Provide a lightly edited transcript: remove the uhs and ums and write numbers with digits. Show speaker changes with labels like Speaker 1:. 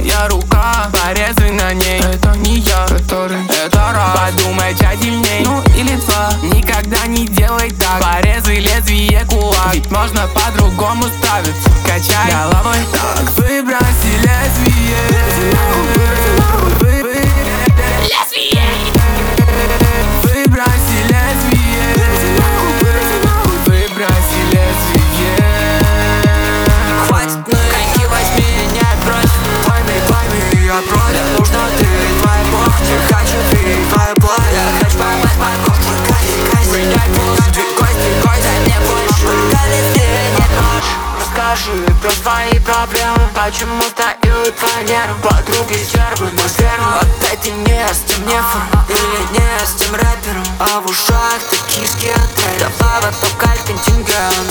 Speaker 1: Я рука, порезы на ней. Это не я, который, это раз. Подумай тщательней, ну или два. Никогда не делай так. Порезы, лезвие, кулак. Ведь можно по-другому справиться. Качай головой. Так, выброси лезвие. Лезвие. Выброси лезвие. Выброси лезвие.
Speaker 2: Хватит, ну коньки возьми, не отбрось. Пойми, я против. Мне нужно ты, твоя похоть. Не хочу ты, твоя плоть. Я хочу поймать морковки, принять полностью кости, дай мне больше. Только везде нет нож. Расскажи про свои проблемы. Почему встают твои нервы? Подруги стервы, но стервы. Опять ты не с тем нефом или не с тем рэпером. А в ушах ты киски отель. Добавок только контингент.